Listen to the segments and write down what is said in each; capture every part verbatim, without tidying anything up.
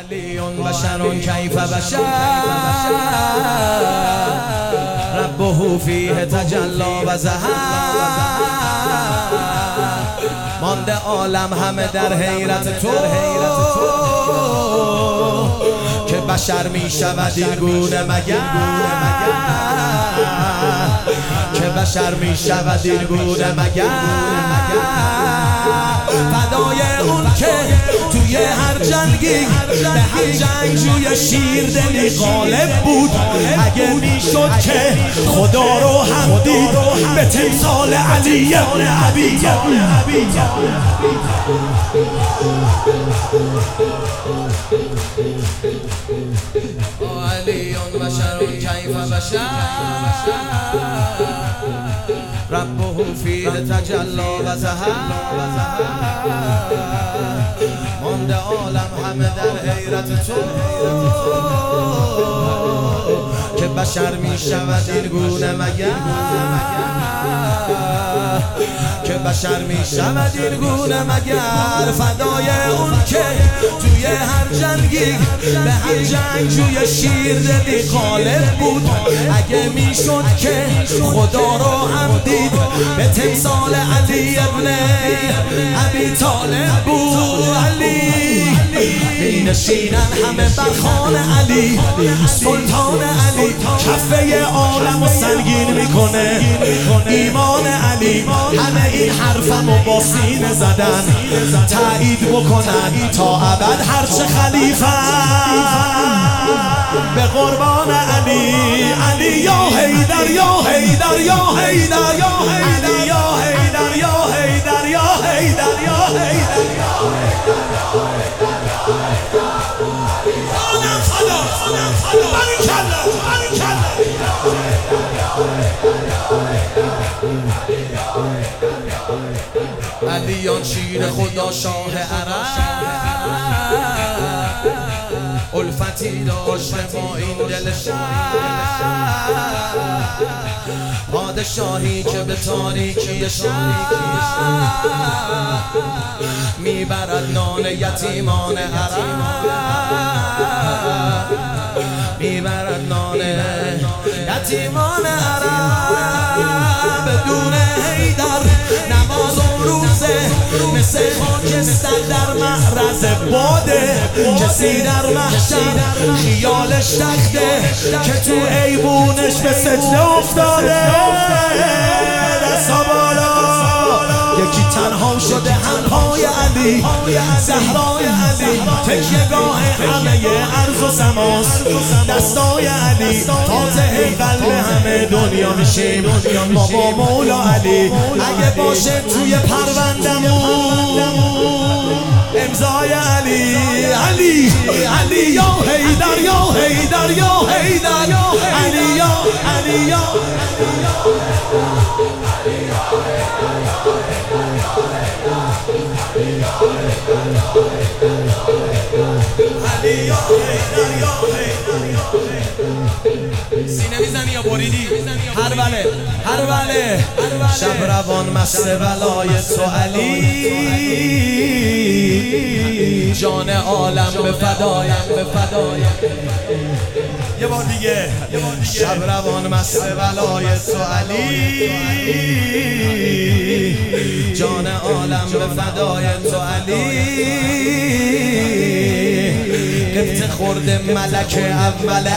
علی بشر کیف بشر ربه فیه تجلی و ظهر مانده عالم همه در حیرت تو که بشر می شود این گونه مگر که بشر می شود این گونه مگر فدای اون که توی هر جنگی به هر جنگجوی شیر دلی غالب بود اگه میشد که خدا رو هم دید به تمثال علی ابن ابی علی بشر کیف بشر ربه فیه تجلی و ظهر مانده عالم همه در حیرت تو که بشر می شود این گونه مگر که بشر می شود این گونه مگر فدای اون که توی هر جنگی به هر جنگجوی شیر دلی غالب بود اگه می شد که خدا رو هم دید به تمثال علی ابن ابی طالب بود علی می نشینن همه برخان علی سلطان علی کفه عالم و سنگین میکنه ایمان علی همه این حرفم و با سینه زدن تایید بکنن تا ابد هرچه خلیفه به قربان علی علی یا حیدر یا حیدر یا حیدر یا حیدر یا حیدر یا حیدر یا حیدر یا حیدر آنم فدا آنم فدا باریکلا باریکلا علیان شیر خدا شاه عرب الفتی داشت با این دل شب پادشاهی که به تاریکی شب میبرد نان یتیمان عرب میبرد نان یتیمان عرب بدون حیدر نماز و روزه مثل خاکستر در معرض باده کسی در محشر خیالش تخته که تو ایوونش به سجده افتاده دستا بالا یکی تنها شده هم پای علی زهرای علی تکیه‌گاه همه ارض و سماست دستای علی تازه قلب همه دنیا میشیم ما با مولا علی اگه باشه توی پروندمون امضای علی علی علی یا حیدر یا حیدر یا حیدر علی یا علی یا سینه میزنی یا بریدی؟ هر بله هر بله شب روان مست ولای تو علی جان عالم به فدایم به فدایم یه بار دیگه شب روان مست ولای تو علی جان عالم به فدای تو علی قبط خورده ملک اول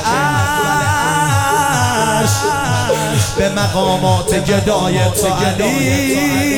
عرش به مقامات گدای تو علی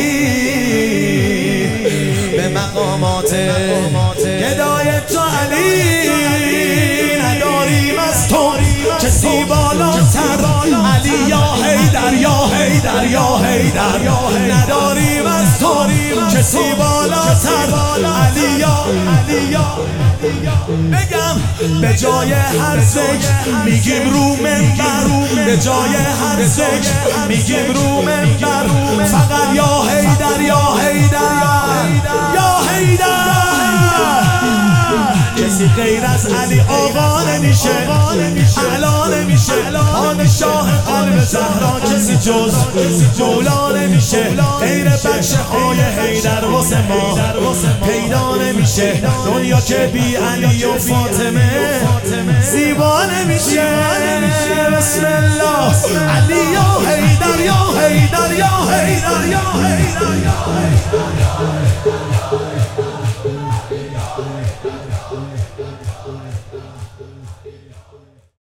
به مقامات گدای تو علی نداریم از تو کسی بالاتر علی یا حیدر یا حیدر یا حیدر نداریم از تو کسی بالاتر علی یا علی یا بگم به جای هر ذکر میگیم رو منبر به جای هر ذکر میگیم رو منبر فقط یا حیدر یا حیدر یا حیدر کسی غیر از علی آقا نمیشه، اعلا نمیشه. پادشاه قلب زهرا کسی جز مولا نمیشه. غیر بچه های حیدر واسه ما پیدا نمیشه. دنیا که بی علی و فاطمه زیبا نمیشه. بسم الله علی یا حیدر یا حیدر یا حیدر یا حیدر یا حیدر.